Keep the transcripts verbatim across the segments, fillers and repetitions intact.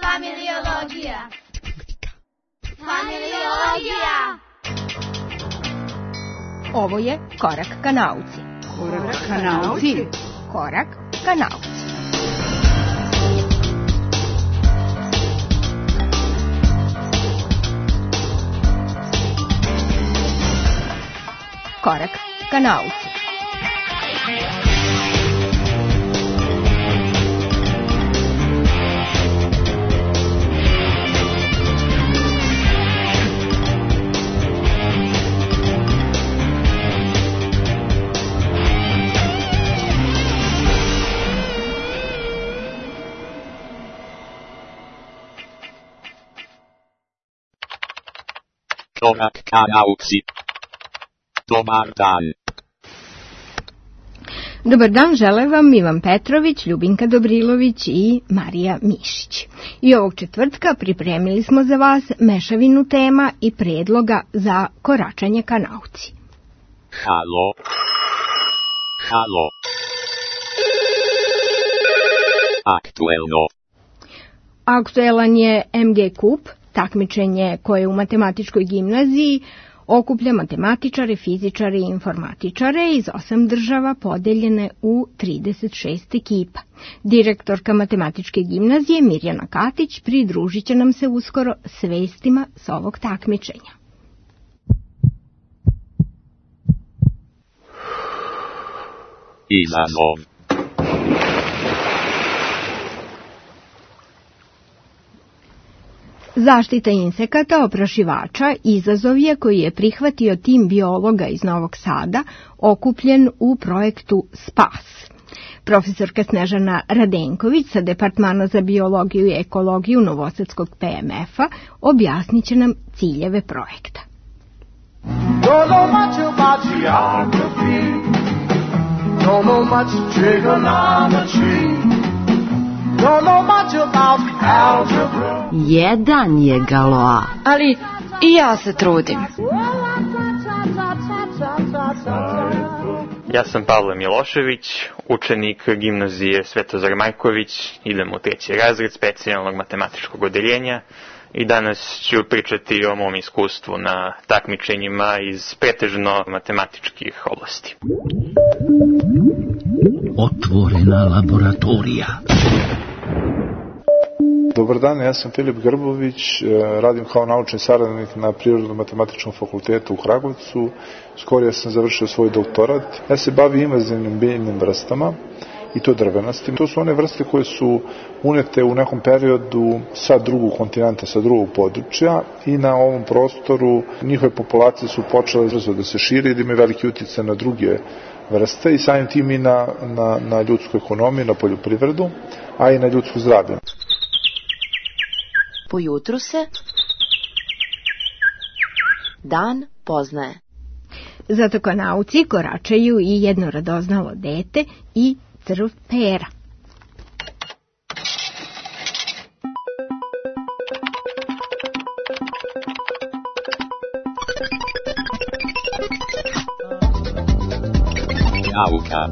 Familiologija. Familiologija. Ovo je Korak ka nauci. Korak ka nauci. Korak ka nauci. Korak ka nauci. Korak ka nauci. Dobar dan. Dobar dan, žele vam Ivan Petrović, Ljubinka Dobrilović i Marija Mišić. I ovog četvrtka pripremili smo za vas mešavinu tema i predloga za koračanje ka nauci. Halo. Halo. Aktuelno. Aktuelan je em ge kup, takmičenje koje u matematičkoj gimnaziji okuplja matematičare, fizičare i informatičare iz osam država podeljene u trideset šest ekipa. Direktorka matematičke gimnazije Mirjana Katić pridružit će nam se uskoro s vestima s ovog takmičenja. Izazov. Zaštita insekata oprašivača izazov je koji je prihvatio tim biologa iz Novog Sada, okupljen u projektu SPAS. Profesorka Snežana Radenković sa Departmana za biologiju i ekologiju Novosadskog pe em ef-a objasnit će nam ciljeve projekta. Don't know much about geography. Don't know much trigonometry. Don't know much about algebra. Jedan je Galoa. Ali i ja se trudim. Ja sam Pavle Milošević, učenik gimnazije Svetozar Marković, idem u treći razred specijalnog matematičkog odeljenja i danas ću pričati o mom iskustvu na takmičenjima iz pretežno matematičkih oblasti. Otvorena laboratorija. Dobar dan, ja sam Filip Grbović, radim kao naučni saradnik na Prirodno-matematičkom fakultetu u Kragovcu. Skorije sam završio svoj doktorat. Ja se bavim invazivnim biljnim vrstama i to drvenastim. To su one vrste koje su unete u nekom periodu sa drugog kontinenta, sa drugog područja i na ovom prostoru njihove populacije su počele brzo da se šire i da imaju veliki utjecaj na druge vrste i samim tim i na, na, na ljudsku ekonomiju, na poljoprivredu, a i na ljudsko zdravlje. Po jutru se dan poznaje. Zato ka nauci koračaju i jedno radoznalo dete i crv pera. Nauka.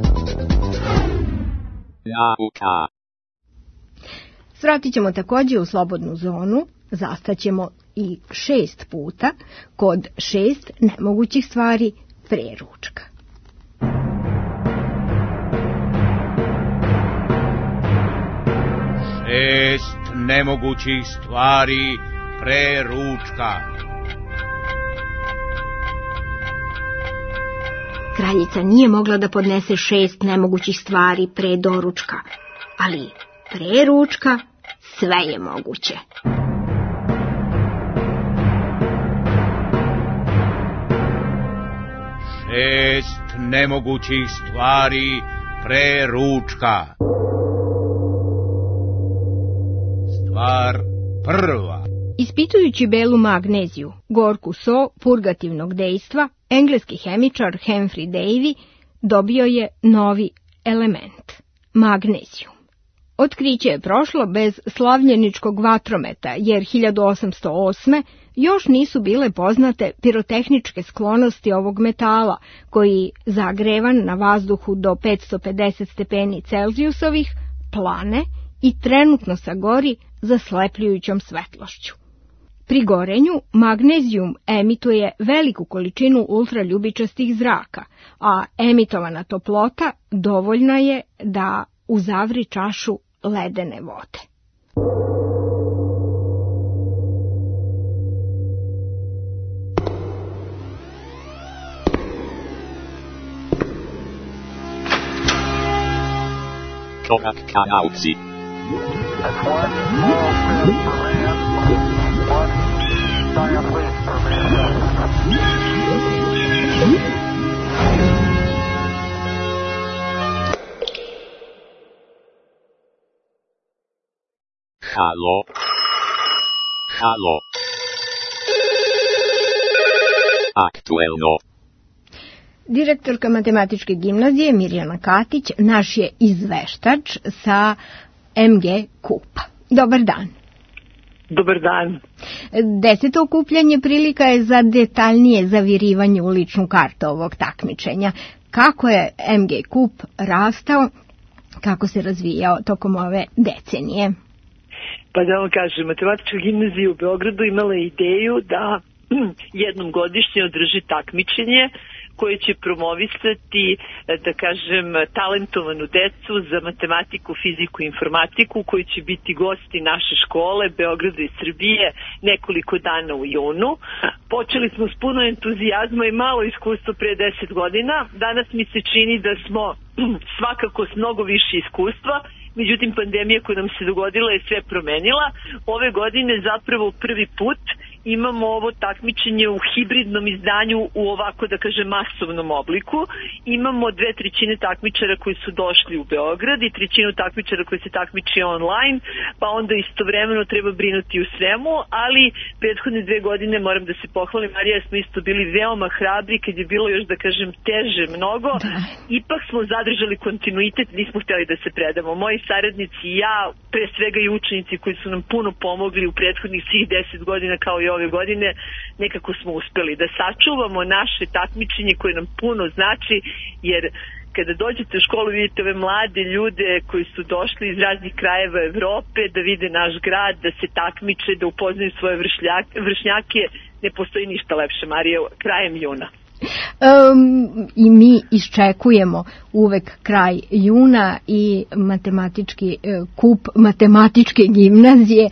Nauka. Svratit ćemo također u slobodnu zonu, zastaćemo i šest puta kod šest nemogućih stvari pre ručka. Šest nemogućih stvari pre ručka. Kraljica nije mogla da podnese šest nemogućih stvari pre doručka, ali pre ručka sve je moguće. Šest nemogućih stvari pre ručka. Stvar prva. Ispitujući belu magneziju, gorku so purgativnog dejstva, engleski hemičar Humphrey Davy dobio je novi element – magneziju. Otkriće je prošlo bez slavljeničkog vatrometa, jer hiljadu osamsto osme. još nisu bile poznate pirotehničke sklonosti ovog metala, koji, zagrevan na vazduhu do petsto pedeset stepeni Celzijusovih, plane i trenutno sagori zaslepljujućom svetlošću. Pri gorenju magnezijum emituje veliku količinu ultraljubičastih zraka, a emitovana toplota dovoljna je da uzavri čašu ledene vode. Korak ka nauci. Halo. Halo. Aktuelno. Direktorka Matematičke gimnazije Mirjana Katić naš je izveštač sa em ge Kupa. Dobar dan. Dobar dan. Deseto okupljanje prilika je za detaljnije zavirivanje u ličnu kartu ovog takmičenja. Kako je em ge Kup rastao, kako se razvijao tokom ove decenije? Pa da vam kažem, Matematička gimnazija u Beogradu imala ideju da jednom godišnje održi takmičenje koje će promovisati, da kažem, talentovanu decu za matematiku, fiziku i informatiku, koji će biti gosti naše škole, Beograda i Srbije, nekoliko dana u junu. Počeli smo s puno entuzijazma i malo iskustva pre deset godina. Danas mi se čini da smo svakako s mnogo više iskustva, međutim pandemija koja nam se dogodila je sve promenila. Ove godine zapravo prvi put imamo ovo takmičenje u hibridnom izdanju u ovako, da kažem, masovnom obliku. Imamo dve trećine takmičara koji su došli u Beograd i trećinu takmičara koji se takmiči online, pa onda istovremeno treba brinuti u svemu, ali prethodne dve godine, moram da se pohvalim, Marija, smo isto bili veoma hrabri kad je bilo još, da kažem, teže mnogo. Ipak smo zadržali kontinuitet, nismo hteli da se predamo. Moji saradnici i ja, pre svega i učenici koji su nam puno pomogli u prethodnih svih deset godina kao i ove godine, nekako smo uspeli da sačuvamo naše takmičenje koje nam puno znači, jer kada dođete u školu vidite ove mlade ljude koji su došli iz raznih krajeva Evrope da vide naš grad, da se takmiče, da upoznaju svoje vršnjake, ne postoji ništa lepše, Marija, krajem juna. Um, I mi iščekujemo uvek kraj juna i matematički uh, kup matematičke gimnazije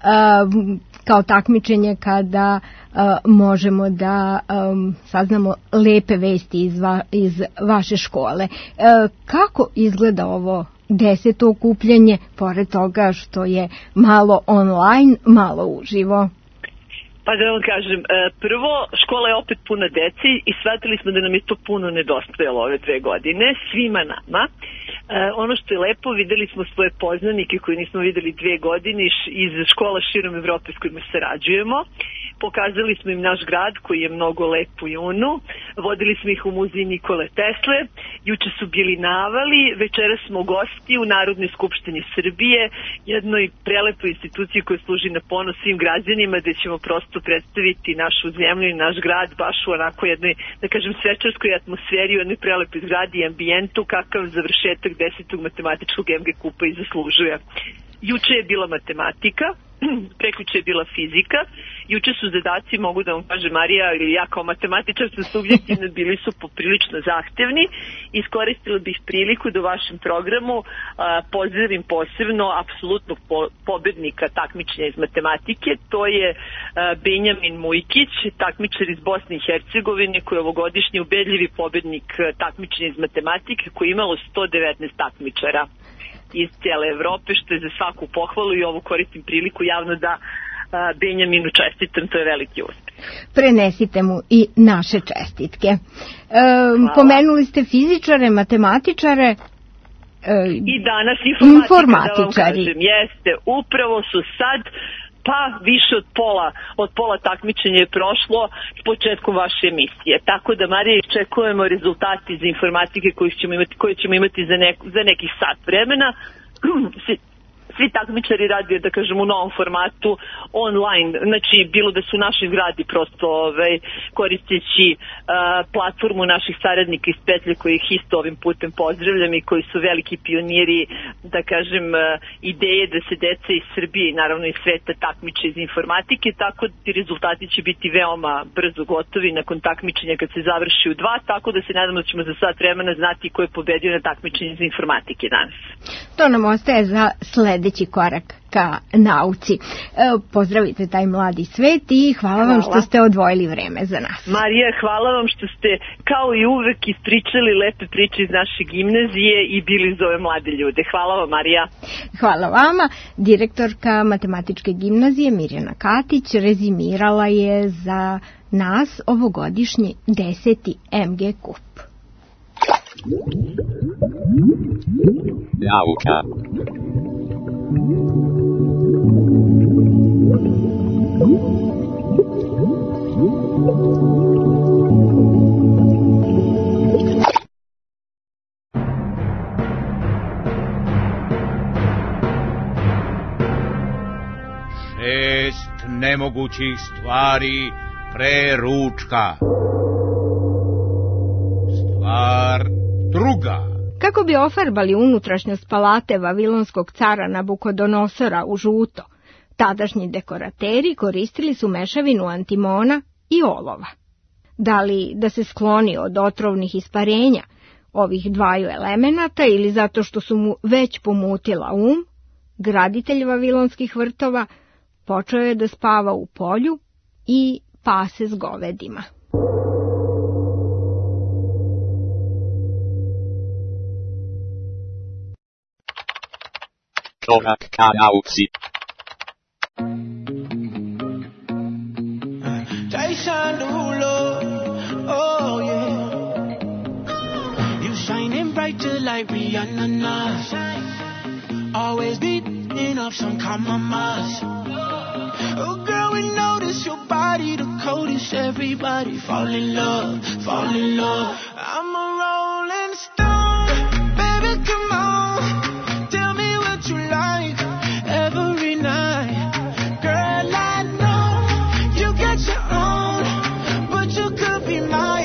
uh, kao takmičenje kada uh, možemo da um, saznamo lepe vesti iz, va, iz vaše škole. Uh, kako izgleda ovo deseto okupljanje, pored toga što je malo online, malo uživo? Pa da vam kažem, prvo, škola je opet puna deci i shvatili smo da nam je to puno nedostajalo ove dve godine, svima nama. Ono što je lepo, videli smo svoje poznanike koje nismo videli dve godine iz škola širom Evrope s kojima sarađujemo. Pokazali smo im naš grad koji je mnogo lep u junu, vodili smo ih u muzej Nikole Tesle, juče su bili na Avali, večeras smo gosti u Narodnoj skupštini Srbije, jednoj prelepoj instituciji koja služi na ponos svim građanima, gde ćemo prosto predstaviti našu zemlju i naš grad baš u onako jednoj, da kažem, svečarskoj atmosferi, u jednoj prelepoj zgradi i ambijentu kakav završetak desetog matematičkog em ge Kupa i zaslužuje. Juče je bila matematika, prekjuče je bila fizika, juče su zadaci, mogu da vam kaže Marija ili ja kao matematičar sam subjektivno, bili su poprilično zahtevni. Iskoristila bih priliku da u vašem programu a, pozdravim posebno apsolutnog po, pobednika takmičenja iz matematike, to je a, Benjamin Mujkić, takmičar iz Bosne i Hercegovine, koji je ovogodišnji ubedljivi pobednik takmičenja iz matematike, koji je imalo sto devetnaest takmičara iz cijele Evrope, što je za svaku pohvalu i ovo koristim priliku javno da a, Benjaminu čestitam, to je veliki uspeh. Prenesite mu i naše čestitke. E, pomenuli ste fizičare, matematičare, e, i danas informatika, informatičari. Da vam kažem, jeste, upravo su sad pa više od pola, od pola takmičenja je prošlo s početkom vaše emisije. Tako da, Marija, iščekujemo rezultati iz informatike koje ćemo imati, koje ćemo imati za, nek, za nekih sat vremena. Svi takmičari radi, da kažem, u novom formatu online, znači bilo da su naši zgradi prosto ovaj, koristeći uh, platformu naših saradnika iz Petlje, koji ih isto ovim putem pozdravljam i koji su veliki pioniri da kažem, ideje da se deca iz Srbije i naravno iz sveta takmiče iz informatike, tako da ti rezultati će biti veoma brzo gotovi nakon takmičenja kad se završi u dva, tako da se nadamo da ćemo za sat vremena znati ko je pobedio na takmičenju iz informatike danas. To nam ostaje za sledeći korak ka nauci. E, pozdravite taj mladi svet i hvala, hvala vam što ste odvojili vreme za nas. Marija, hvala vam što ste kao i uvek ispričali lepe priče iz naše gimnazije i bili za ove mlade ljude. Hvala vam, Marija. Hvala vama. Direktorka Matematičke gimnazije Mirjana Katić rezimirala je za nas ovogodišnji deseti em ge kup. Nauka. Šest nemogućih stvari pre ručka. Stvar druga. Kako bi ofarbali unutrašnjost palate vavilonskog cara Nabukodonosora u žuto, tadašnji dekorateri koristili su mešavinu antimona i olova. Da li da se skloni od otrovnih isparenja ovih dvaju elemenata ili zato što su mu već pomutila um, graditelj vavilonskih vrtova počeo je da spava u polju i pase s govedima. Korak ka nauci. Jason Derulo, oh yeah. You shining brighter like Rihanna now. Always beating up some compromise. Oh girl, we notice your body the coldest. Everybody fall in love, fall in love. I'm a rolling stone, baby, come on. Tell me what you like every night. Girl, I know you got your own, but you could be mine.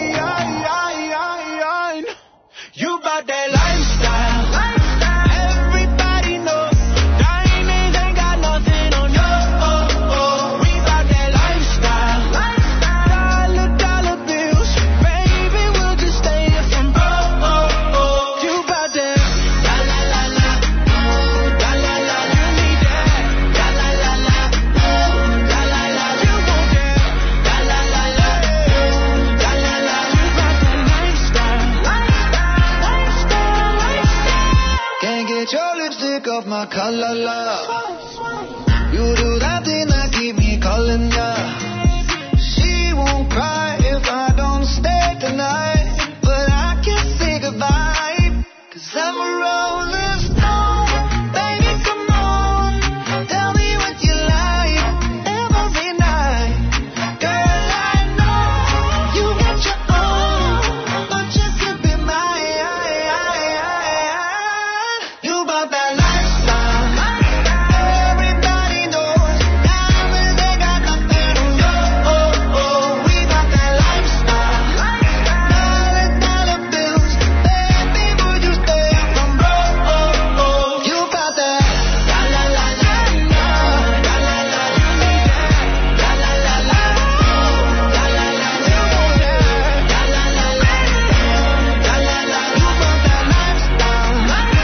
You bout that lifestyle. Everybody knows diamonds ain't got nothing on you. We bout that lifestyle. Dollar, dollar bills. Baby, we'll just stay here from broke. You bout that la la la la, la la la. You need that la la la la, la la la. You want that la la la la, la la la. You bout that lifestyle. Can't get your lipstick off my color, love. You do that thing that keep me calling ya. She won't cry if I don't stay tonight, but I can say goodbye, 'cause I'm a rolling stone. Baby, come on, tell me what you like every night. Girl, I know you got your own, but you could be mine. You bout that lifestyle. Everybody knows diamonds ain't got nothing on you. We bout that lifestyle. Dollar, dollar bills. Baby, would you stay from broke? You bout that la la la la, la la la. You need that la la la la, la la la. You want that la la la la, la la la. You bout that lifestyle.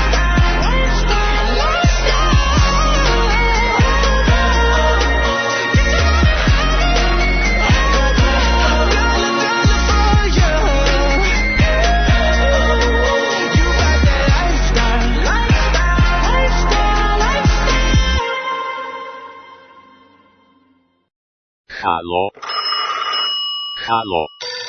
Halo. Halo.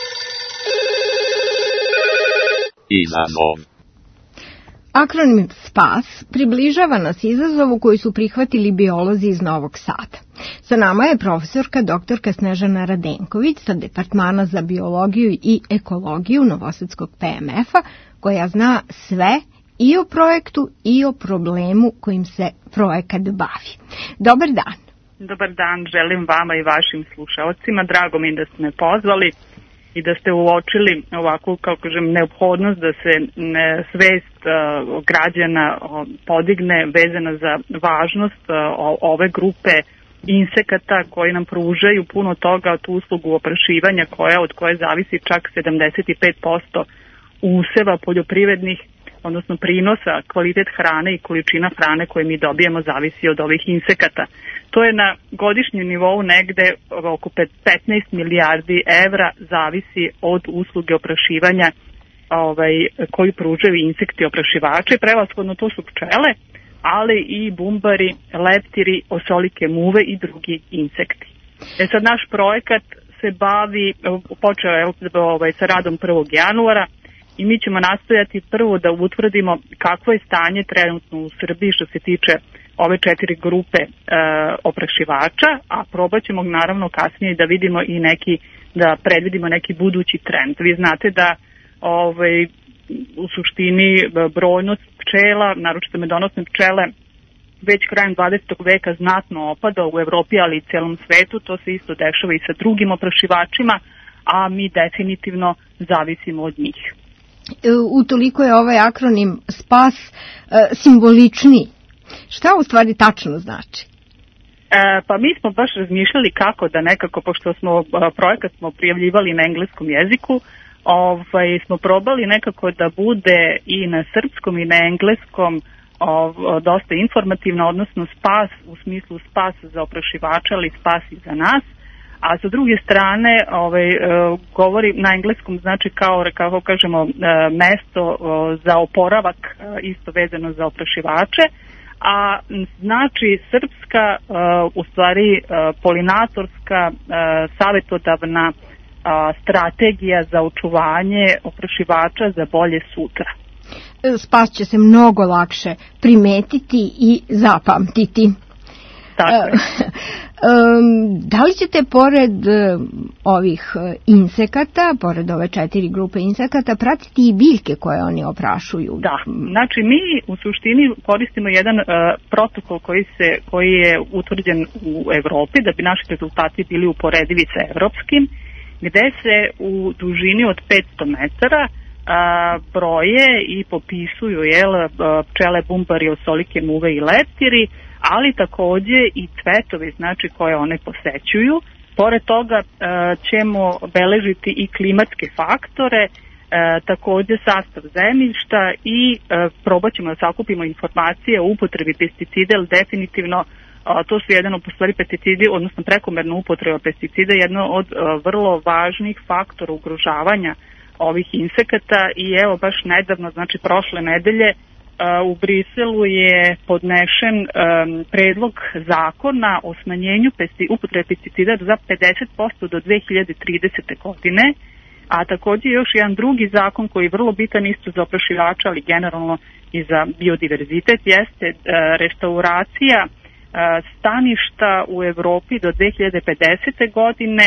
Izazov. Akronim SPAS približava nas izazovu koji su prihvatili biolozi iz Novog Sada. Sa nama je profesorka doktorka Snežana Radenković sa Departmana za biologiju i ekologiju Novosadskog P M F-a, koja zna sve i o projektu i o problemu kojim se projekat bavi. Dobar dan. Dobar dan, želim vama i vašim slušalcima. Drago mi da ste me pozvali. i da ste uočili ovakvu, kao kažem, neophodnost da se ne, svest uh, građana uh, podigne vezana za važnost uh, ove grupe insekata koji nam pružaju puno toga od uslugu oprašivanja koja, od koje zavisi čak sedamdeset pet posto useva poljoprivrednih, odnosno prinosa, kvalitet hrane i količina hrane koje mi dobijemo zavisi od ovih insekata. To je na godišnjem nivou negde oko petnaest milijardi evra, zavisi od usluge oprašivanja ovaj, koju pružaju insekti oprašivači. Prevashodno to su pčele, ali i bumbari, leptiri, osolike muve i drugi insekti. E sad naš projekat se bavi, počeo je ovaj, sa radom prvog januara, i mi ćemo nastojati prvo da utvrdimo kakvo je stanje trenutno u Srbiji što se tiče ove četiri grupe e, oprašivača, a probat ćemo naravno kasnije da vidimo i neki, da predvidimo neki budući trend. Vi znate da ovaj, u suštini brojnost pčela, naročito medonosne pčele, već krajem dvadesetog veka znatno opada u Evropi, ali i celom svetu. To se isto dešava i sa drugim oprašivačima, a mi definitivno zavisimo od njih. Utoliko je ovaj akronim SPAS e, simbolični. Šta u stvari tačno znači? E, pa mi smo baš razmišljali kako da nekako, pošto smo projekat smo prijavljivali na engleskom jeziku, ovaj, smo probali nekako da bude i na srpskom i na engleskom ov, dosta informativno, odnosno spas u smislu spas za oprašivača, ali spas i za nas. A sa druge strane ovaj, govori na engleskom, znači kao, kako kažemo, mesto za oporavak, isto vezano za oprašivače, a znači srpska, u stvari polinatorska, savjetodavna strategija za očuvanje oprašivača za bolje sutra. Spas će se mnogo lakše primetiti i zapamtiti. Tako. Da li ćete pored ovih insekata, pored ove četiri grupe insekata, pratiti i biljke koje oni oprašuju? Da, znači mi u suštini koristimo jedan uh, protokol koji, se, koji je utvrđen u Evropi da bi naši rezultati bili uporedivi sa evropskim, gde se u dužini od petsto metara uh, broje i popisuju jel, uh, pčele, bumbari, osolike, muve i leptiri, ali takođe i cvetovi, znači koje one posećuju. Pored toga e, ćemo beležiti i klimatske faktore, e, takođe sastav zemljišta i e, probat ćemo da sakupimo informacije o upotrebi pesticida, jer definitivno a, to su jedan od stvari pesticidi, odnosno prekomerna upotreba pesticida, jedno od a, vrlo važnih faktora ugrožavanja ovih insekata i evo baš nedavno, znači prošle nedelje, u Briselu je podnešen um, predlog zakona o smanjenju pesti, upotrebe pesticida za pedeset posto do dve hiljade tridesete. godine, a takođe još jedan drugi zakon koji je vrlo bitan isto za oprašivača, ali generalno i za biodiverzitet, jeste uh, restauracija uh, staništa u Evropi do dve hiljade pedesete. godine.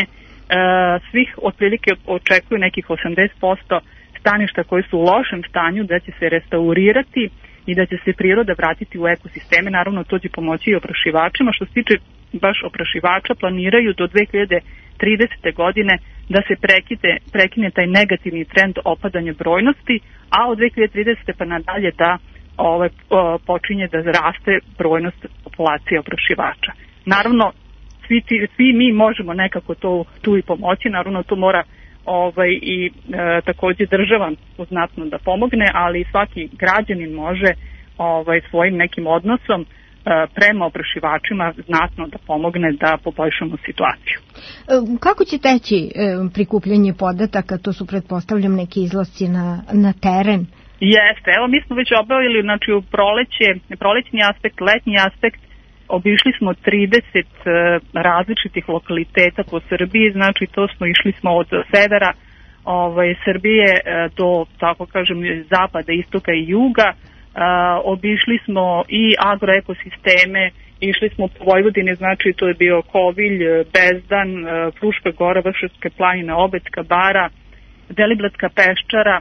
Uh, svih otprilike očekuju nekih osamdeset posto staništa koji su u lošem stanju, da će se restaurirati i da će se priroda vratiti u ekosisteme. Naravno, to će pomoći i oprašivačima. Što se tiče baš oprašivača, planiraju do dve hiljade tridesete. godine da se prekine, prekine taj negativni trend opadanja brojnosti, a od dve hiljade tridesete. pa nadalje da ovaj, počinje da raste brojnost populacije oprašivača. Naravno, svi, ti, svi mi možemo nekako to tu i pomoći. Naravno, to mora Ovaj, i e, takođe država znatno da pomogne, ali svaki građanin može ovaj, svojim nekim odnosom e, prema oprašivačima znatno da pomogne da poboljšamo situaciju. Kako će teći e, prikupljanje podataka? To su, pretpostavljam, neki izlasci na, na teren. Jeste, evo mi smo već obavili, znači u proleće, prolećni aspekt, letnji aspekt. Obišli smo trideset različitih lokaliteta po Srbiji, znači to smo išli smo od severa ovaj, Srbije do, tako kažem, zapada, istoka i juga. A, obišli smo i agroekosisteme, išli smo po Vojvodini, znači to je bio Kovilj, Bezdan, Fruška Gora, Vršavske planine, Obedska bara, Deliblatska peščara,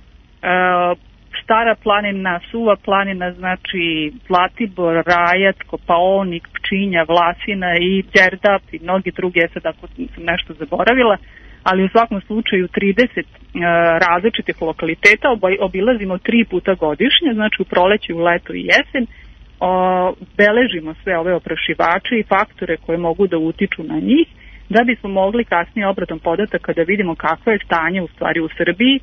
a, Stara planina, Suva planina, znači Zlatibor, Rajac, Kopaonik, Pčinja, Vlasina i Đerdap i mnogi drugi, sad ako sam nešto zaboravila. ali u svakom slučaju trideset različitih lokaliteta obilazimo tri puta godišnje, znači u proleće, u leto i jesen, beležimo sve ove oprašivače i faktore koje mogu da utiču na njih, da bismo mogli kasnije obradom podataka da vidimo kakvo je stanje u stvari u Srbiji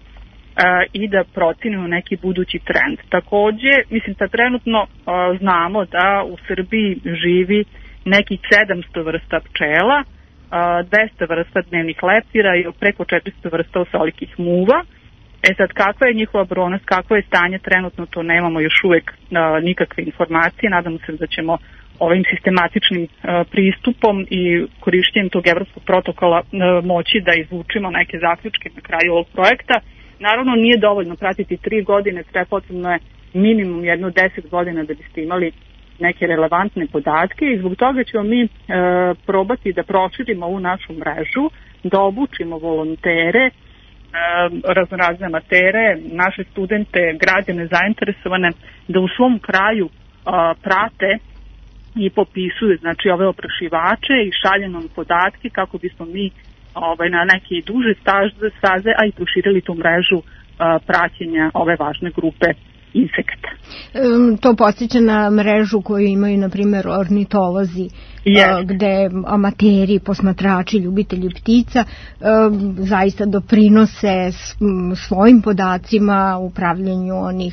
i da procenimo neki budući trend. Takođe, mislim da trenutno znamo da u Srbiji živi nekih sedamsto vrsta pčela, dvesta vrsta dnevnih leptira i preko četiristo vrsta osolikih muva. E sad, kakva je njihova brojnost, kakvo je stanje trenutno, to nemamo još uvek nikakve informacije. Nadamo se da ćemo ovim sistematičnim pristupom i korišćenjem tog evropskog protokola moći da izvučimo neke zaključke na kraju ovog projekta. Naravno, nije dovoljno pratiti tri godine, sve potrebno je minimum jedno deset godina da biste imali neke relevantne podatke i zbog toga ćemo mi e, probati da proširimo ovu našu mrežu, da obučimo volontere, e, raznorazne amatere, naše studente, građane zainteresovane, da u svom kraju a, prate i popisuju znači ove oprašivače i šalje nam podatke kako bismo mi ovaj, na neke duže staze, a i proširili tu mrežu a, praćenja ove važne grupe insekta. To podsjeća na mrežu koju imaju, na primjer, ornitolozi, yes. gde amateri, posmatrači, ljubitelji ptica zaista doprinose svojim podacima u pravljenju onih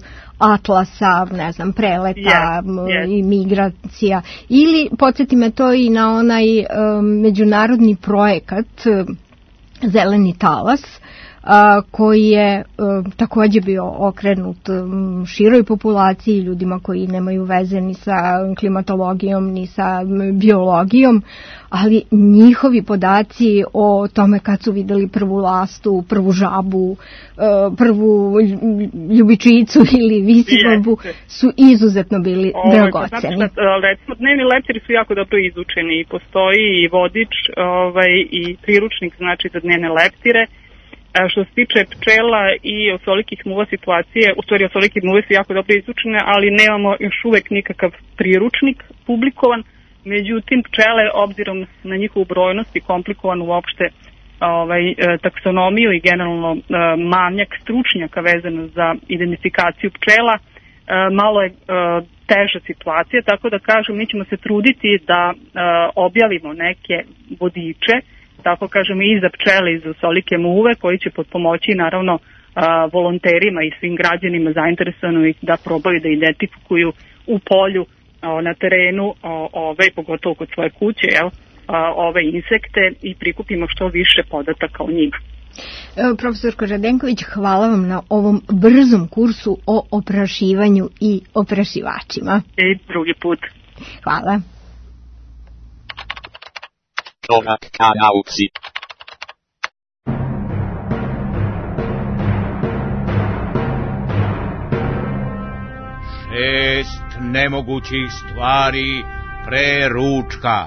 atlasa, ne znam, preleta yes. Yes. i migracija. Ili podsjeti me to i na onaj međunarodni projekat Zeleni talas, a, koji je a, takođe bio okrenut m, široj populaciji, ljudima koji nemaju veze ni sa klimatologijom, ni sa m, biologijom, ali njihovi podaci o tome kad su videli prvu lastu, prvu žabu, a, prvu ljubičicu ili visiborbu su izuzetno bili o, dragoceni. Znači, recimo, dnevni leptiri su jako dobro izučeni i postoji i vodič ovaj, i priručnik znači za dnevne leptire. Što se tiče pčela i osolikih muva situacije, u stvari osolike muve su jako dobro izučene, ali nemamo još uvek nikakav priručnik publikovan. Međutim, pčele, obzirom na njihovu brojnost i komplikovanu uopšte ovaj, taksonomiju i generalno manjak stručnjaka vezano za identifikaciju pčela, malo je teža situacija, tako da kažem, mi ćemo se truditi da objavimo neke vodiče, tako kažem, i za pčele i za osolike muve, koji će potpomoći naravno a, volonterima i svim građanima zainteresovanih da probaju da identifikuju u polju, a, na terenu, a, ove, pogotovo kod svoje kuće, jel, a, ove insekte i prikupimo što više podataka o njima. Profesorko Radenković, hvala vam na ovom brzom kursu o oprašivanju i oprašivačima. I drugi put. Hvala. Korak ka nauci. Šest nemogućih stvari pre ručka.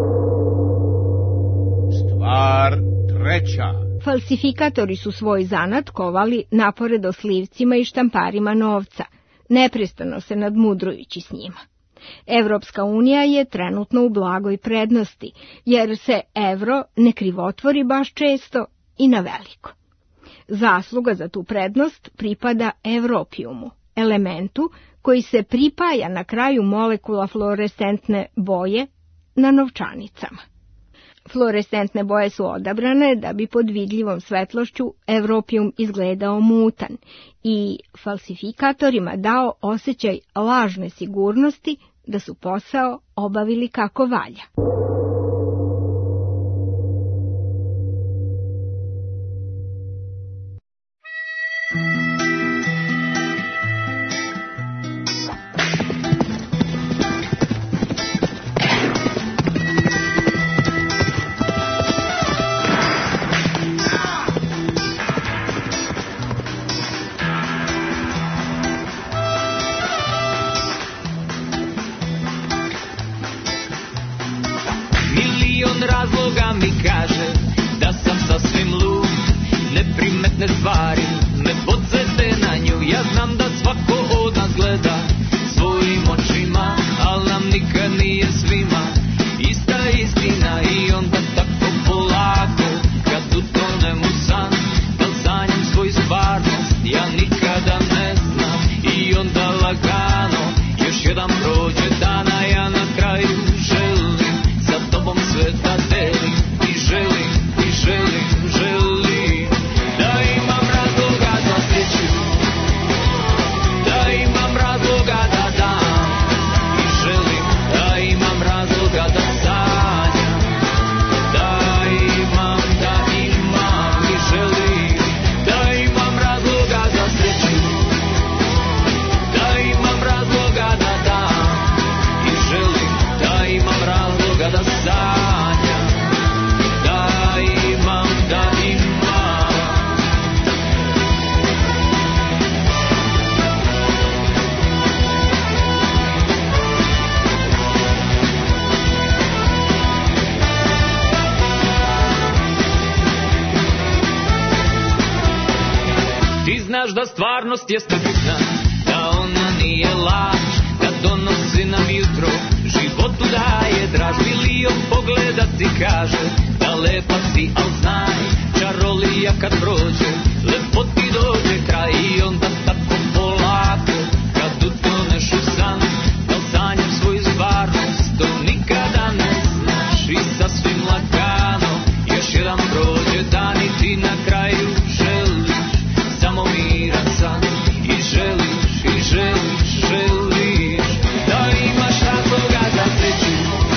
Stvar treća. Falsifikatori su svoj zanat kovali naporedoslivcima i štamparima novca, neprestano se nadmudrujući s njima. Evropska unija je trenutno u blagoj prednosti, jer se evro ne krivotvori baš često i na veliko. Zasluga za tu prednost pripada evropijumu, elementu koji se pripaja na kraju molekula fluorescentne boje na novčanicama. Fluorescentne boje su odabrane da bi pod vidljivom svetlošću evropijum izgledao mutan i falsifikatorima dao osjećaj lažne sigurnosti da su posao obavili kako valja. stvarnost jeste bitna, da ona nije laž, da donosi nam jutro, životu daje draž. Milion pogleda ti kaže da lepa si, al znaj, čarolija kad prođe, lepo ti dođe kraj. I onda tako polako, kad utoneš u san, da sanjaš svoju stvarnost, to nikada ne znaš. I sasvim lagano, još jedan prođe dan i ti na kraju želiš samo miran san. I želiš, i želiš, želiš da imaš razloga za sreću,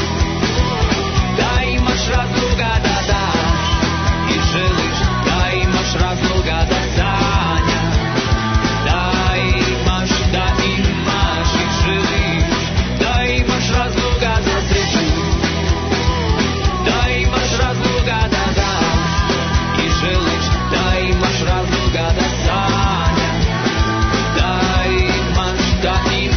da imaš razloga da daš. I želiš da imaš razloga da sanjaš, da imaš, da imaš. I želiš da imaš razloga za sreću, da imaš razloga da daš. I želiš da imaš razloga da sanjaš, da imaš, da imaš.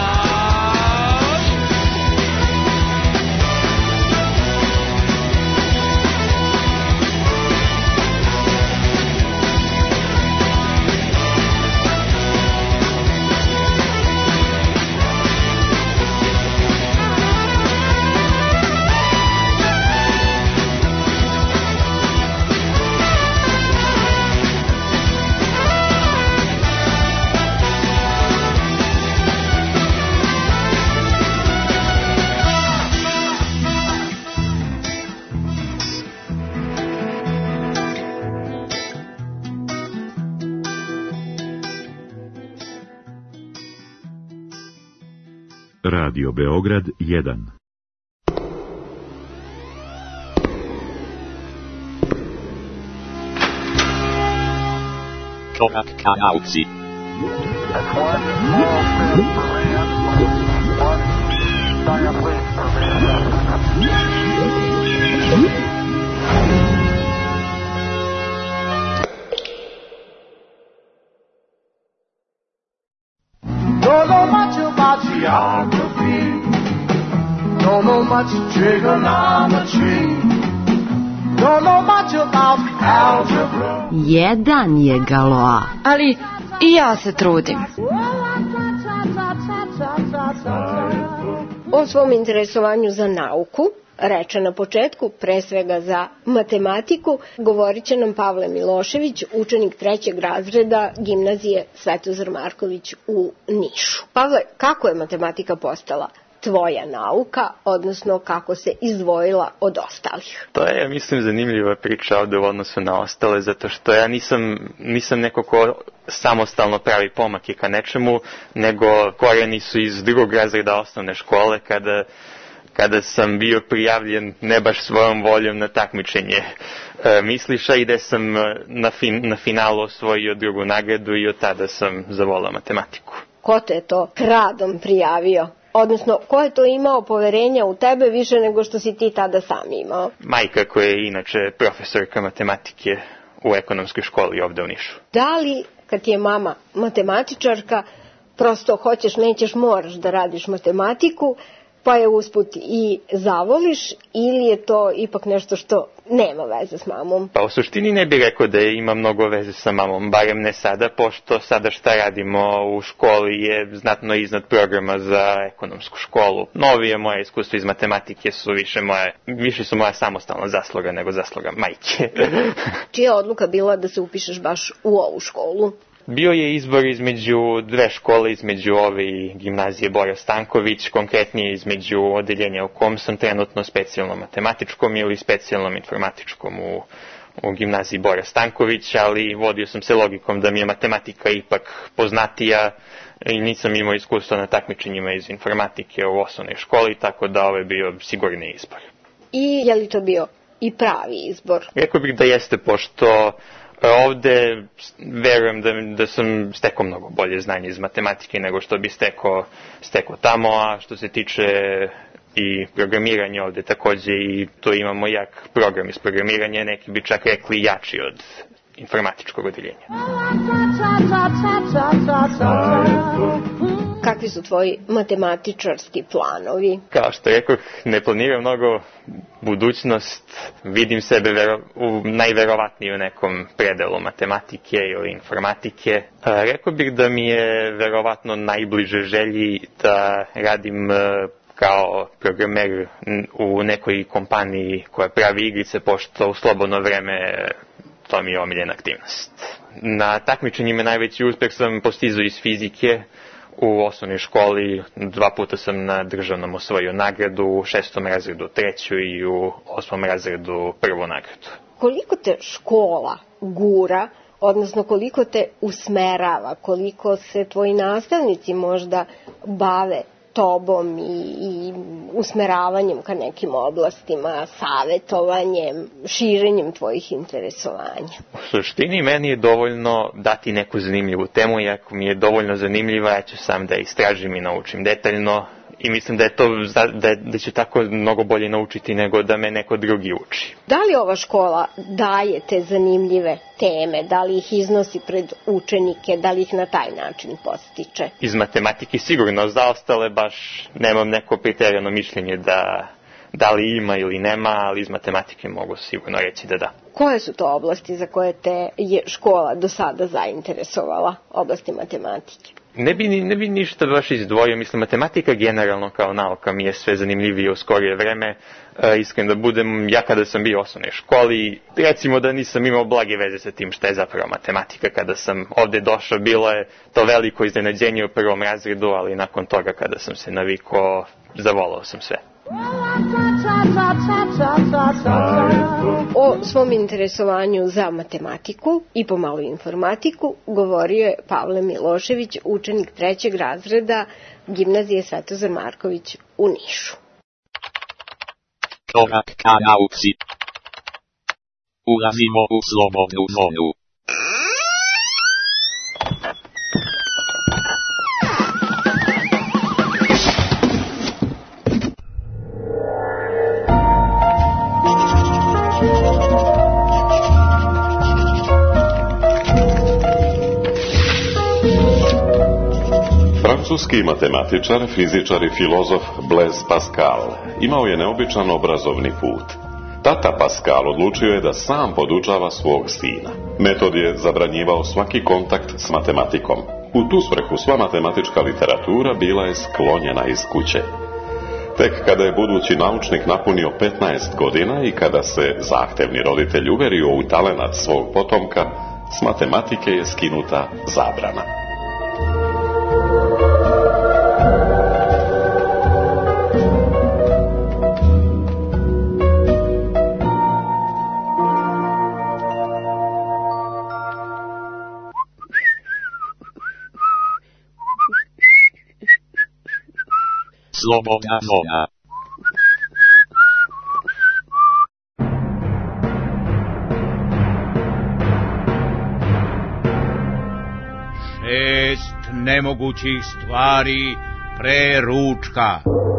Radio Beograd jedan. Korak ka nauci. Don't know much about geography, don't know much trigonometry, don't know much about algebra. Jedan je Galoa. Ali i ja se trudim. O svom interesovanju za nauku, reče na početku, pre svega za matematiku, govorit će nam Pavle Milošević, učenik trećeg razreda gimnazije Svetozar Marković u Nišu. Pavle, kako je matematika postala tvoja nauka, odnosno kako se izdvojila od ostalih? To je, ja mislim, zanimljiva priča ovde u odnosu na ostale, zato što ja nisam, nisam neko ko samostalno pravi pomake ka nečemu, nego korijeni su iz drugog razreda osnovne škole, kada kada sam bio prijavljen ne baš svojom voljom na takmičenje e, misliša i da sam na, fin, na finalu osvojio drugu nagradu i od tada sam zavolao matematiku. Ko te je to radom prijavio? Odnosno, ko je to imao poverenja u tebe više nego što si ti tada sam imao? Majka, koja je inače profesorka matematike u ekonomskoj školi ovde u Nišu. Da li, kad ti je mama matematičarka, prosto hoćeš, nećeš, moraš da radiš matematiku, pa je usput i zavoliš, ili je to ipak nešto što nema veze s mamom? Pa u suštini ne bih rekao da ima mnogo veze sa mamom, barem ne sada, pošto sada šta radimo u školi je znatno iznad programa za ekonomsku školu. Novije moje iskustva iz matematike su više moje, više su moja samostalna zasluga nego zasluga majke. Čija je odluka bila da se upišeš baš u ovu školu? Bio je izbor između dve škole, između ove i gimnazije Bora Stanković, konkretnije između odeljenja u kom sam trenutno, specijalnom matematičkom ili specijalnom informatičkom u, u gimnaziji Bora Stanković, ali vodio sam se logikom da mi je matematika ipak poznatija i nisam imao iskustva na takmičenjima iz informatike u osnovnoj školi, tako da ovo je bio sigurni izbor. I je li to bio i pravi izbor? Rekao bih da jeste, pošto ovde verujem da, da sam stekao mnogo bolje znanje iz matematike nego što bi stekao, stekao tamo, a što se tiče i programiranja ovde takođe i to imamo jak program iz programiranja, neki bi čak rekli jači od informatičkog odeljenja. Kakvi su tvoji matematičarski planovi? Kao što rekao, ne planiram mnogo budućnost, vidim sebe vero, u, najverovatnije u nekom predelu matematike ili informatike. A, rekao bih da mi je verovatno najbliže želji da radim kao programer u nekoj kompaniji koja pravi igrice, pošto u slobodno vreme to mi je omiljena aktivnost. Na takmičenjima najveći uspeh sam postizao iz fizike. U osnovnoj školi dva puta sam na državnom osvojio nagradu, u šestom razredu treću i u osmom razredu prvu nagradu. Koliko te škola gura, odnosno koliko te usmerava, koliko se tvoji nastavnici možda bave tobom i, i usmeravanjem ka nekim oblastima, savetovanjem, širenjem tvojih interesovanja? U suštini meni je dovoljno dati neku zanimljivu temu i ako mi je dovoljno zanimljiva, ja ću sam da istražim i naučim detaljno i mislim da je to da, da ću tako mnogo bolje naučiti nego da me neko drugi uči. Da li ova škola daje te zanimljive teme, da li ih iznosi pred učenike, da li ih na taj način postiče? Iz matematike sigurno, za ostale baš nemam neko preterano mišljenje da, da li ima ili nema, ali iz matematike mogu sigurno reći da da. Koje su to oblasti za koje te je škola do sada zainteresovala, oblasti matematike? Ne bi, ne bi ništa baš izdvojio, mislim, matematika generalno kao nauka mi je sve zanimljivije u skorije vreme. E, iskreno da budem, ja kada sam bio u osnovnoj školi, recimo da nisam imao blage veze sa tim šta je zapravo matematika. Kada sam ovde došao, bilo je to veliko iznenađenje u prvom razredu, ali nakon toga kada sam se navikao, zavolao sam sve. O svom interesovanju za matematiku i pomalo informatiku govorio je Pavle Milošević, učenik trećeg razreda Gimnazije Svetozar Marković u Nišu. Korak ka nauci. Ulazimo u slobodnu zonu. Francuski matematičar, fizičar i filozof Blaise Pascal imao je neobičan obrazovni put. Tata Pascal odlučio je da sam podučava svog sina. Metod je zabranjivao svaki kontakt s matematikom. U tu svrhu sva matematička literatura bila je sklonjena iz kuće. Tek kada je budući naučnik napunio petnaest godina i kada se zahtevni roditelj uverio u talenat svog potomka, s matematike je skinuta zabrana. Slobodna zona. Šest nemogućih stvari pre ručka.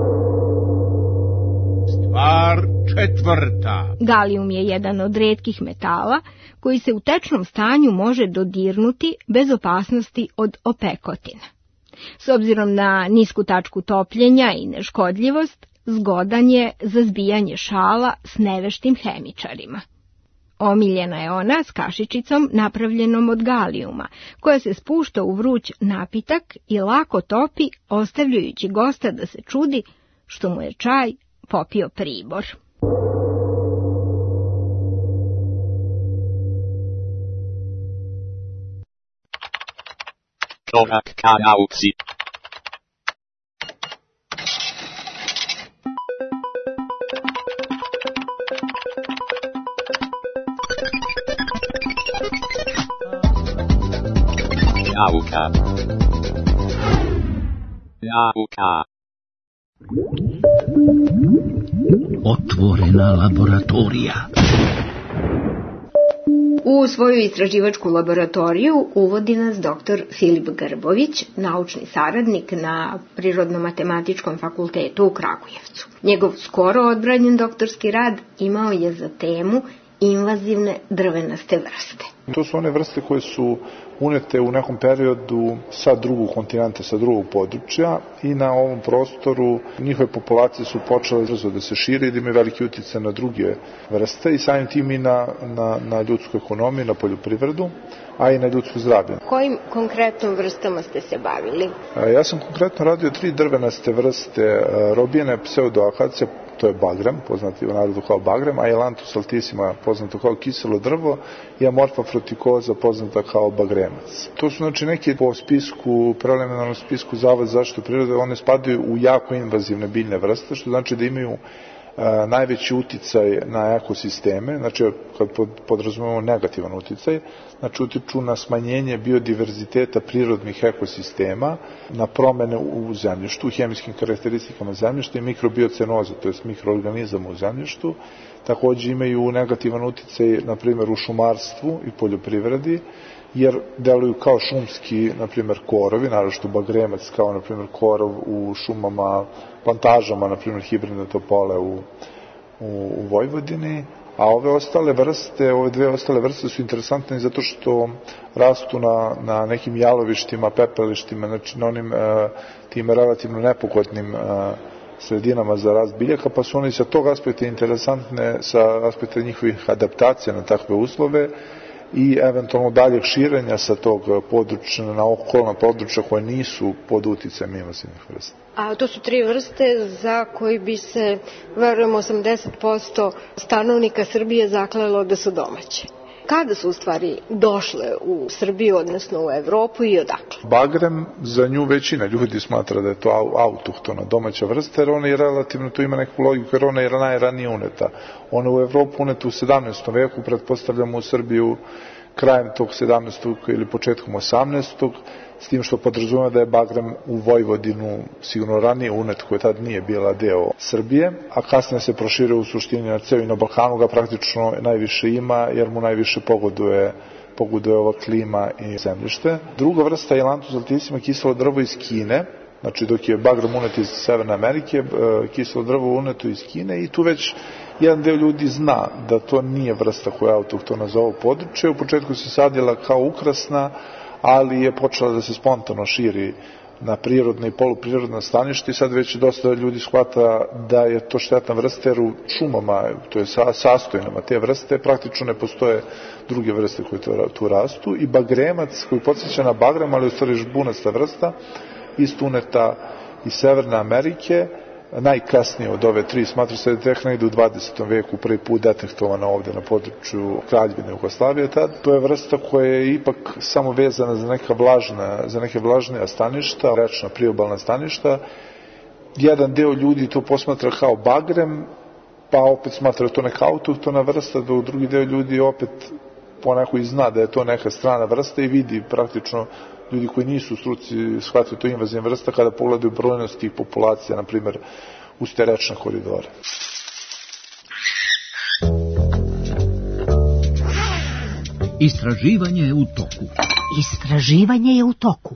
Stvar četvrta. Galijum je jedan od retkih metala koji se u tečnom stanju može dodirnuti bez opasnosti od opekotine. S obzirom na nisku tačku topljenja i neškodljivost, zgodan je za zbijanje šala s neveštim hemičarima. Omiljena je ona s kašičicom napravljenom od galijuma, koja se spušta u vruć napitak i lako topi, ostavljajući gosta da se čudi što mu je čaj popio pribor. Korak ka nauci. Nauka. Nauka. Otvorena laboratorija. U svoju istraživačku laboratoriju uvodi nas doktor Filip Grbović, naučni saradnik na Prirodno-matematičkom fakultetu u Kragujevcu. Njegov skoro odbranjen doktorski rad imao je za temu invazivne drvenaste vrste. To su one vrste koje su unete u nekom periodu sa drugog kontinenta, sa drugog područja i na ovom prostoru njihove populacije su počele brzo da se šire i da imaju veliki uticaj na druge vrste i samim tim i na, na, na ljudsku ekonomiju, na poljoprivredu, a i na ljudsko zdravlje. Kojim konkretnom vrstama ste se bavili? Ja sam konkretno radio tri drvenaste vrste robijene pseudoakacija, to je bagrem, poznati u narodu kao bagrem, a Ailanthus altissima, poznato kao kiselo drvo, i Amorpha fruticosa, poznata kao bagremac. To su znači neki po spisku, preliminarnom spisku Zavoda za zaštitu prirode, one spadaju u jako invazivne biljne vrste, što znači da imaju a, najveći uticaj na ekosisteme, znači kad podrazumemo negativan uticaj, znači utiču na smanjenje biodiverziteta prirodnih ekosistema, na promene u zemljištu, u hemijskim karakteristikama zemljišta i mikrobiocenoza, to je mikroorganizama u zemljištu. Takođe imaju negativan uticaj, na primjer, u šumarstvu i poljoprivredi, jer deluju kao šumski, na primjer, korovi, naročito bagremac kao, na primjer, korov u šumama, plantažama, na primjer, hibridne topole u, u, u Vojvodini, a ove ostale vrste, ove dve ostale vrste su interesantne zato što rastu na, na nekim jalovištima, pepelištima, znači na onim e, tim relativno nepogodnim e, sredinama za rast biljaka, pa su oni sa tog aspekta interesantne, sa aspekta njihovih adaptacija na takve uslove i eventualno daljeg širenja sa tog područja na okolna područja koje nisu pod uticajem invazivnih vrsta. A to su tri vrste za koji bi se, verujem, osamdeset posto stanovnika Srbije zaklelo da su domaće. Kada su u stvari došle u Srbiju, odnosno u Evropu i odakle? Bagrem, za nju većina ljudi smatra da je to autohtona domaća vrsta, jer ona je relativno, to ima neku logiku, jer ona je najranije uneta. Ona u Evropu uneta u sedamnaestom veku, pretpostavljamo u Srbiju krajem tog sedamnaestog ili početkom osamnaestog, s tim što podrazumeva da je bagrem u Vojvodinu sigurno ranije unet, koja tad nije bila deo Srbije, a kasnije se proširio u suštini na ceo i na Balkanu ga praktično najviše ima, jer mu najviše pogoduje, pogoduje ova klima i zemljište. Druga vrsta je Ailanthus altissima, kiselo drvo iz Kine, znači dok je bagrem unet iz Severne Amerike, kiselo drvo uneto iz Kine i tu već jedan deo ljudi zna da to nije vrsta koja je autohtona za ovo područje. U početku se sadila kao ukrasna, ali je počela da se spontano širi na prirodne i poluprirodna staništa i sad već dosta ljudi shvata da je to štetna vrsta, jer u šumama, to je sastojnama te vrste, praktično ne postoje druge vrste koje tu rastu. I bagremac, koji podsjeća na bagrem, ali u stvari žbunasta vrsta, isto uneta iz Severne Amerike, najkasnije od ove tri, smatra se da je tek negde u dvadesetom veku prvi put detektovana ovde na području Kraljevine Jugoslavije. To je vrsta koja je ipak samo vezana za neka vlažna, za neke vlažnija staništa, rečna priobalna staništa. Jedan deo ljudi to posmatra kao bagrem, pa opet smatra to neka autohtona vrsta, dok drugi deo ljudi opet poneko i zna da je to neka strana vrsta i vidi praktično ljudi koji nisu u struci shvatili to invazivna vrsta kada pogledaju brojnost tih populacija, na primjer, uz te rečne koridore. Istraživanje je u toku. Istraživanje je u toku.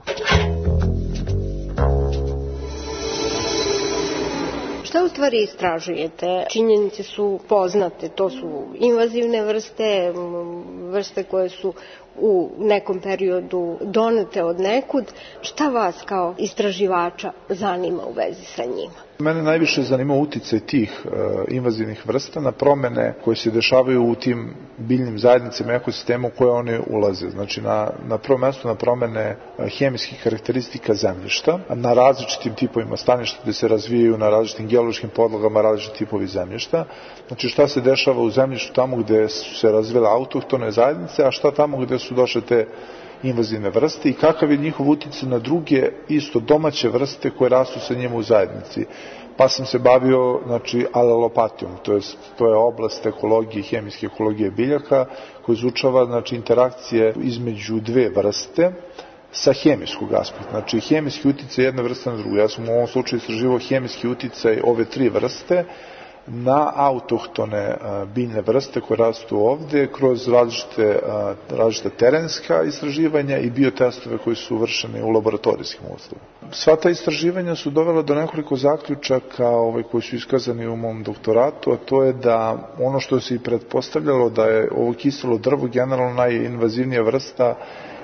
Šta u stvari istražujete? Činjenice su poznate, to su invazivne vrste, vrste koje su u nekom periodu donete od nekud. Šta vas kao istraživača zanima u vezi sa njima? Mene najviše zanima uticaj tih e, invazivnih vrsta na promene koje se dešavaju u tim biljnim zajednicama i ekosistemu u koje one ulaze. Znači na, na prvo mesto na promene hemijskih karakteristika zemljišta, na različitim tipovima staništa gde se razvijaju na različitim geološkim podlogama različiti tipovi zemljišta. Znači šta se dešava u zemljištu tamo gde su se razvile autohtone zajednice, a šta tamo gde su došle te invazivne vrste i kakav je njihov uticaj na druge isto domaće vrste koje rastu sa njima u zajednici. Pa sam se bavio, znači, alelopatijom, to je, to je oblast ekologije, hemijske ekologije biljaka, koja izučava, znači, interakcije između dve vrste sa hemijskog aspekta. Znači, hemijski uticaj jedne vrste na drugu. Ja sam u ovom slučaju istraživao hemijski uticaj ove tri vrste na autohtone biljne vrste koje rastu ovde kroz različite, različite terenska istraživanja i biotestove koji su vršeni u laboratorijskim uslovima. Sva ta istraživanja su dovela do nekoliko zaključaka ovaj, koji su iskazani u mom doktoratu, a to je da ono što se i pretpostavljalo da je ovo kiselo drvo generalno najinvazivnija vrsta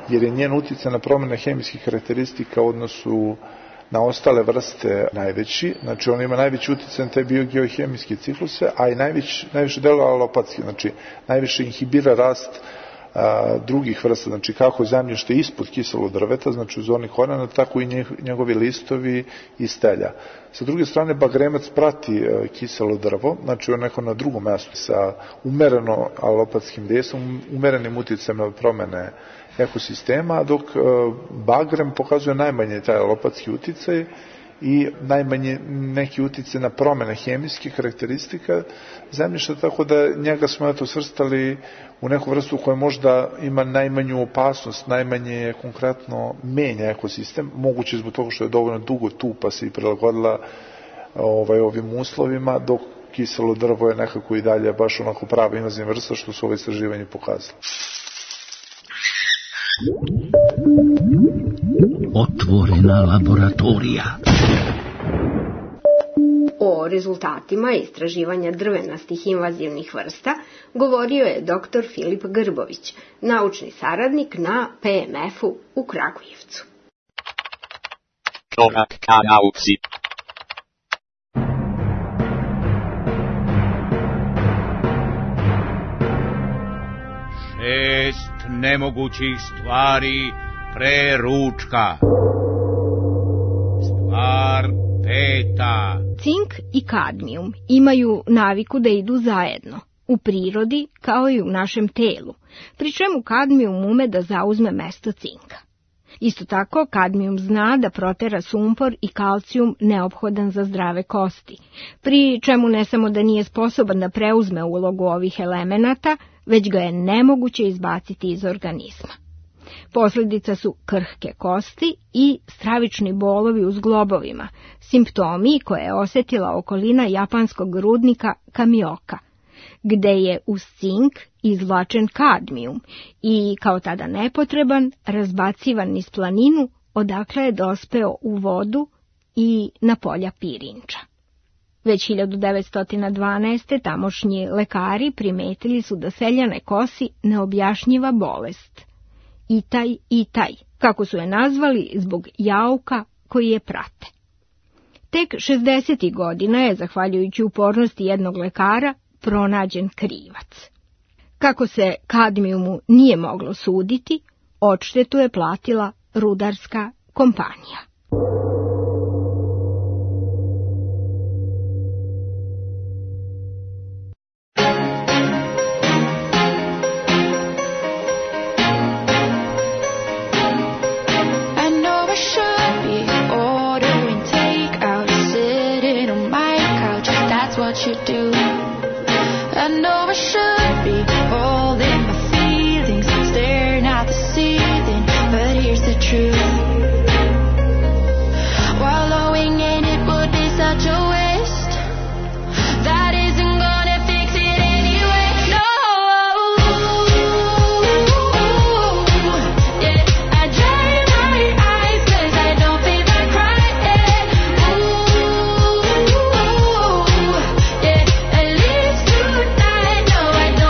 jer je njen utjecaj na promjene hemijskih karakteristika u odnosu na ostale vrste najveći, znači on ima najveći utjecaj na te biogeohemijske cikluse, a i najviše, najviše deluje alopatski, znači najviše inhibira rast a, drugih vrsta, znači kako zemljište ispod kiselog drveta, znači u zoni korijena, tako i njegovi listovi i stelja. Sa druge strane, bagremac prati a, kiselo drvo, znači on neko na drugom mjestu sa umereno alopatskim dejstvom, umerenim utjecajem na promene ekosistema, dok bagrem pokazuje najmanje taj alopatski uticaj i najmanje neki uticaj na promene hemijske karakteristika zemljišta, tako da njega smo eto svrstali u neku vrstu koja možda ima najmanju opasnost, najmanje konkretno menja ekosistem, moguće zbog toga što je dovoljno dugo tu pa se i prilagodila ovaj, ovim uslovima, dok kiselo drvo je nekako i dalje baš onako prava invazivna vrsta, što su ove istraživanje pokazali. Otvorena laboratorija. O rezultatima istraživanja drvenastih invazivnih vrsta govorio je doktor Filip Grbović, naučni saradnik na P M F-u u Kragujevcu. Korak ka nauci. Šest nemogućih stvari pre ručka. Stvar peta. Cink i kadmijum imaju naviku da idu zajedno, u prirodi kao i u našem telu, pri čemu kadmijum ume da zauzme mesto cinka. Isto tako, kadmijum zna da protera sumpor i kalcijum neophodan za zdrave kosti, pri čemu ne samo da nije sposoban da preuzme ulogu ovih elemenata, već ga je nemoguće izbaciti iz organizma. Posljedica su krhke kosti i stravični bolovi u zglobovima, simptomi koje je osjetila okolina japanskog rudnika Kamioka, gde je uz cink izvlačen kadmijum i, kao tada nepotreban, razbacivan niz planinu, odakle je dospeo u vodu i na polja pirinča. Već hiljadu devetsto dvanaeste. tamošnji lekari primetili su da seljane kosi neobjašnjiva bolest. Itaj, itaj, kako su je nazvali zbog jauka koji je prate. Tek šezdesetih godina je, zahvaljujući upornosti jednog lekara, pronađen krivac. Kako se kadmijumu nije moglo suditi, odštetu je platila rudarska kompanija. You do. I know I should be holding my feelings, staring at the ceiling, but here's the truth. Wallowing in it would be such a waste. That isn't gonna fix it anyway. No. Yeah, I dry my eyes 'cause I don't feel like crying. Ooh. Yeah, at least tonight. No, I don't.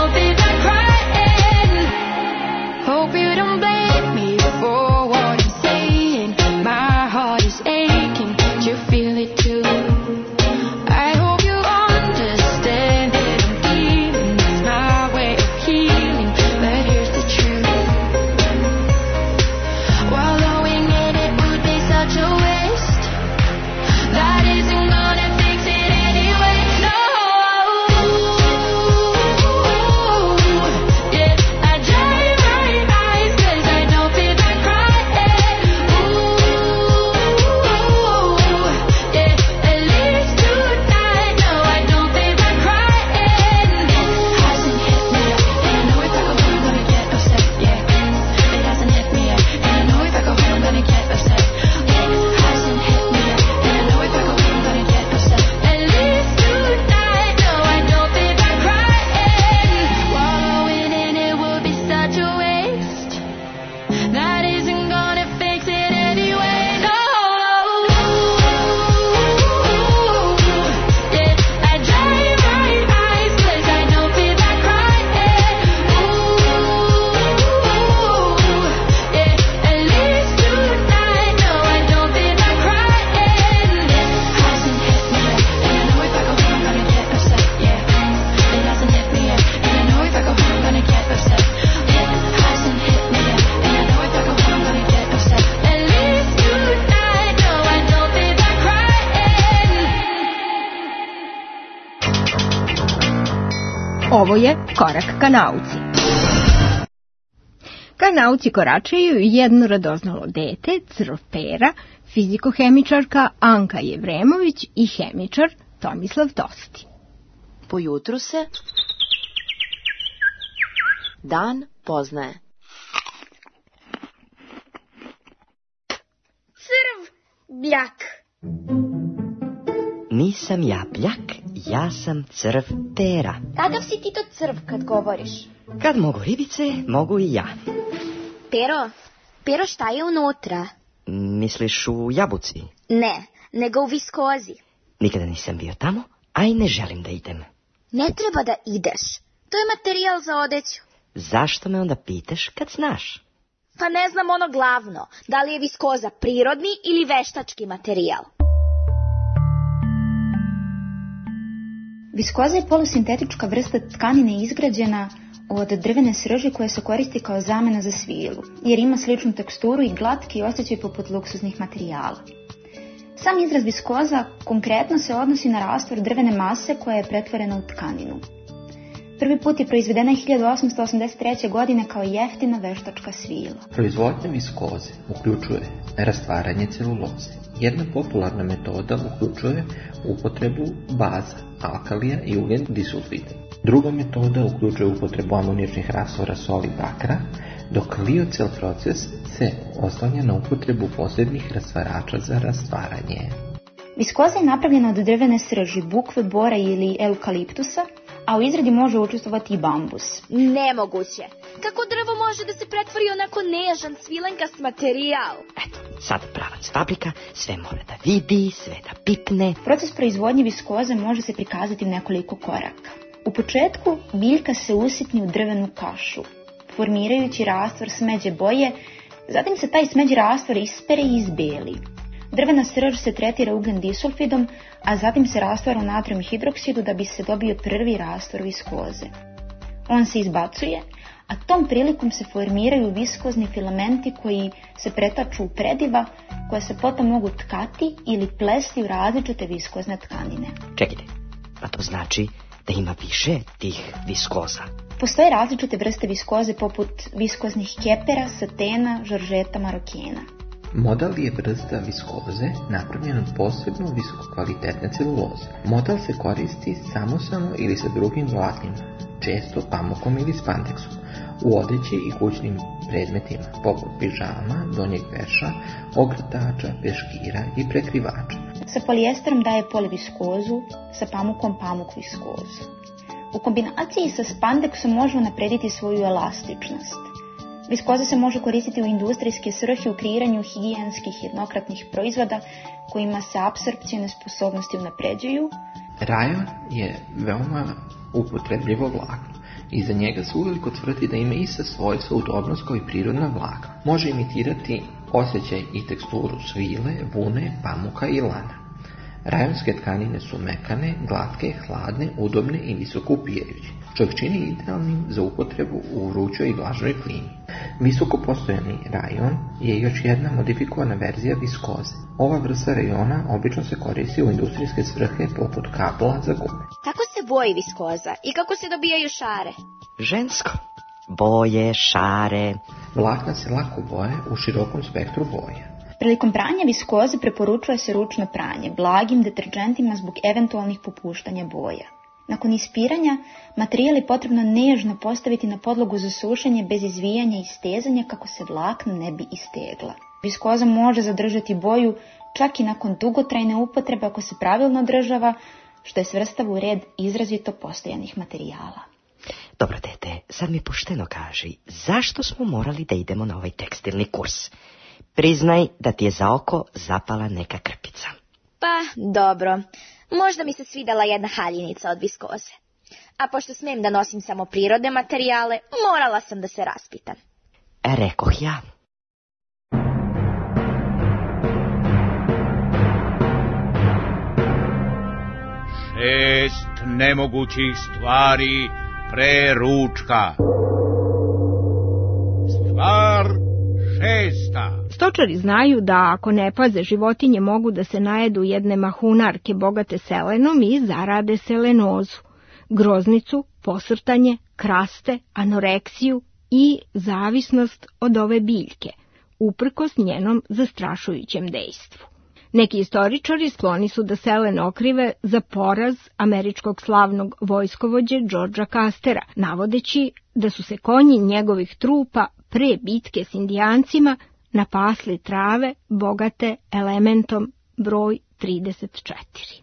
Ovo je Korak ka nauci. Ka nauci koračaju jedno radoznalo dete, crv Pera, fizikohemičarka Anka Jevremović i hemičar Tomislav Tosti. Po jutru se dan poznaje. Crv Bljak. Nisam ja Bljak, ja sam crv Pera. Kakav si ti to crv kad govoriš? Kad mogu ribice, mogu i ja. Pero, Pero šta je unutra? Misliš u jabuci? Ne, nego u viskozi. Nikada nisam bio tamo, a i ne želim da idem. Ne treba da ideš. To je materijal za odeću. Zašto me onda pitaš kad znaš? Pa ne znam ono glavno. Da li je viskoza prirodni ili veštački materijal? Viskoza je polusintetička vrsta tkanine izgrađena od drvene srži koja se koristi kao zamena za svilu, jer ima sličnu teksturu i glatki osjećaj poput luksuznih materijala. Sam izraz viskoza konkretno se odnosi na rastvor drvene mase koja je pretvorena u tkaninu. Prvi put je proizvedena hiljadu osamsto osamdeset treće. godine kao jeftina veštačka svila. Proizvodnja viskoze uključuje rastvaranje celuloze. Jedna popularna metoda uključuje upotrebu baza, alkalija i ugljen disulfida. Druga metoda uključuje upotrebu amoničnih rastvora soli bakra, dok liocel proces se oslanja na upotrebu posebnih rastvarača za rastvaranje. Viskoza je napravljena od drvene srži, bukve, bora ili eukaliptusa, a u izradi može učestvovati i bambus. Nemoguće. Kako drvo može da se pretvori onako nežan, svilenkast materijal? Eto, sad pravac fabrika, sve mora da vidi, sve da pipne. Proces proizvodnje viskoze može se prikazati u nekoliko koraka. U početku biljka se usitni u drvenu kašu, formirajući rastvor smeđe boje, zatim se taj smeđi rastvor ispere i izbeli. Drvena srž se tretira ugljen disulfidom, a zatim se rastvara u natrijum hidroksidu da bi se dobio prvi rastvor viskoze. On se izbacuje, a tom prilikom se formiraju viskozni filamenti koji se pretaču u prediva, koje se potom mogu tkati ili plesti u različite viskozne tkanine. Čekajte, a to znači da ima više tih viskoza? Postoje različite vrste viskoze poput viskoznih kepera, satena, žoržeta, marokena. Modal je vrsta viskoze napravljen od posebno visokokvalitetne celuloze. Modal se koristi samostalno ili sa drugim vlaknima, često pamukom ili spandeksom, u odeći i kućnim predmetima, poput pižama, donjeg veša, ogrtača, peškira i prekrivača. Sa polijesterom daje poliviskozu, sa pamukom pamuk viskozu. U kombinaciji sa spandeksom može naprediti svoju elastičnost. Viskoza se može koristiti u industrijske svrhe u kreiranju higijenskih jednokratnih proizvoda kojima se apsorpcijne sposobnosti unapređuju. Rajon je veoma upotrebljivo vlakno i za njega se uveliko tvrdi da ima ista svojstva udobnost kao i prirodna vlakna. Može imitirati osjećaj i teksturu svile, vune, pamuka i lana. Rajonske tkanine su mekane, glatke, hladne, udobne i visoko upijajuće, što ih čini idealnim za upotrebu u vrućoj i vlažnoj klimi. Visoko postojani rajon je još jedna modifikovana verzija viskoze. Ova vrsta rajona obično se koristi u industrijske svrhe poput kabla za gume. Kako se boji viskoza i kako se dobijaju šare? Žensko. Boje, šare. Vlakna se lako boje u širokom spektru boja. Prilikom pranja viskoze preporučuje se ručno pranje, blagim deterđentima zbog eventualnih popuštanja boja. Nakon ispiranja, materijal je potrebno nežno postaviti na podlogu za sušenje bez izvijanja i stezanja kako se vlakna ne bi istegla. Viskoza može zadržati boju čak i nakon dugotrajne upotrebe ako se pravilno održava, što je svrstava u red izrazito postojanih materijala. Dobro, dete, sad mi pošteno kaži, zašto smo morali da idemo na ovaj tekstilni kurs? Priznaj da ti je za oko zapala neka krpica. Pa, dobro. Možda mi se svidela jedna haljinica od viskoze. A pošto smem da nosim samo prirodne materijale, morala sam da se raspitam. Rekoh ja. Šest nemogućih stvari pre ručka. Stvar šesta. Stočari znaju da ako ne paze, životinje mogu da se najedu jedne mahunarke bogate selenom i zarade selenozu. groznicu, posrtanje, kraste, anoreksiju i zavisnost od ove biljke, uprkos njenom zastrašujućem dejstvu. Neki istoričari skloni su da Selen okrive za poraz američkog slavnog vojskovođe Georgea Castera, navodeći da su se konji njegovih trupa pre bitke s Indijancima napasli trave bogate elementom broj trideset četiri.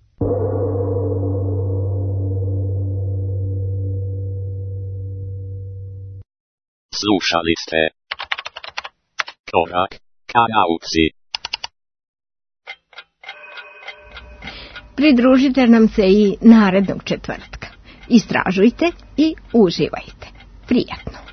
Slušali ste Korak ka nauci. Pridružite nam se i narednog četvrtka. Istražujte i uživajte. Prijatno!